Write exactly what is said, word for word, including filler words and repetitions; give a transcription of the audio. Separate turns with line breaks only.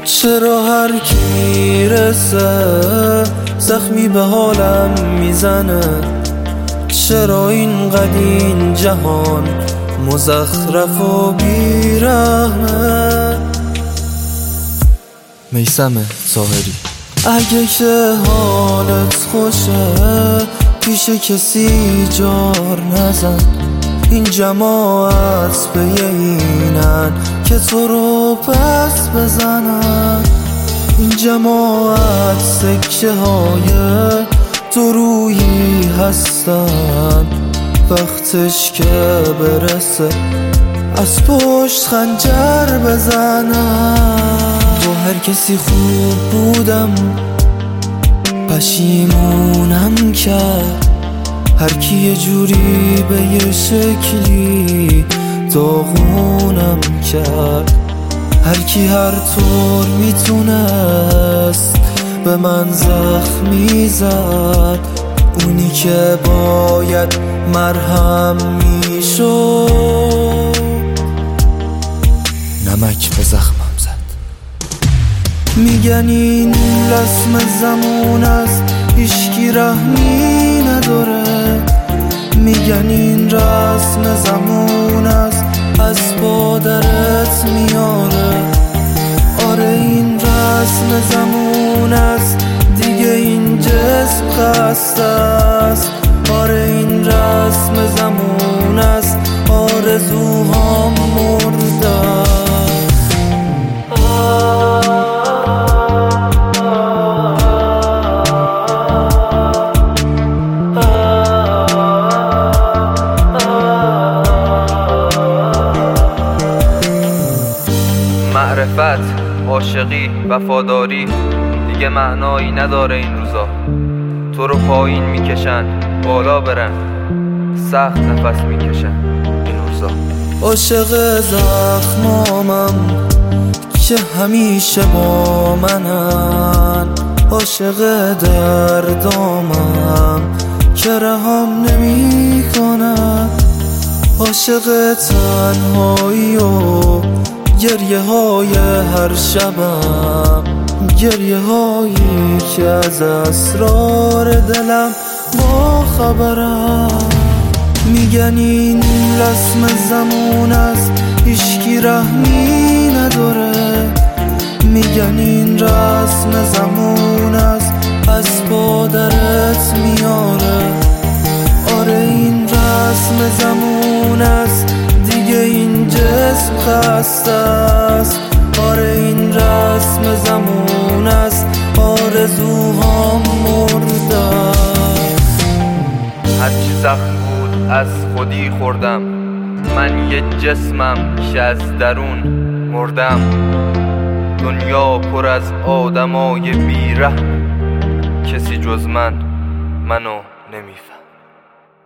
چرا هر کی میرسه زخمی به حالم میزنه؟ چرا اینقدر این جهان مزخرف و بیرحمه؟ میثم طاهری. اگه که حالت خوشه پیش کسی جار نزن، این جماعت به اینن که تو رو پس بزنن. این جماعت سکه های درویی هستن، وقتش که برسه از پشت خنجر بزنن. با هر کسی خوب بودم پشیمونم کرد، هر کی یه جوری به یه شکلی داغونم کرد. هر کی هر طور میتونست به من زخمی زد، اونی که باید مرهم میشد نمک به زخمم زد. میگن این رسم زمان است هیچکی رحمی نداره، میگن این رسم زمان است از پادرت میاره. آره این رسم زمان است دیگه این جسم خسته است. آره این رسم زمان است آرزوهام مرده است.
معرفت، عاشقی، وفاداری دیگه معنایی نداره این روزا. تو رو پایین میکشن بالا برن، سخت نفس میکشن این روزا.
عاشق زخمامم که همیشه با منن، عاشق دردامم که رهم نمی کنن، عاشق تنهایی و گریه های هر شبم، گریه هایی که از اسرار دلم با خبرم. میگن این رسم زمان است هیچکی رحمی نداره، میگن این رسم زمان است از پادرت میاره. آره این رسم زمان است دیگه این جسم خسته است. آره این رسم زمان است آرزوهام مرده است.
هرچی زخم بود از خودی خوردم، من یه جسمم که از درون مردم. دنیا پر از آدمای بیرحم، کسی جز من منو نمیفهم.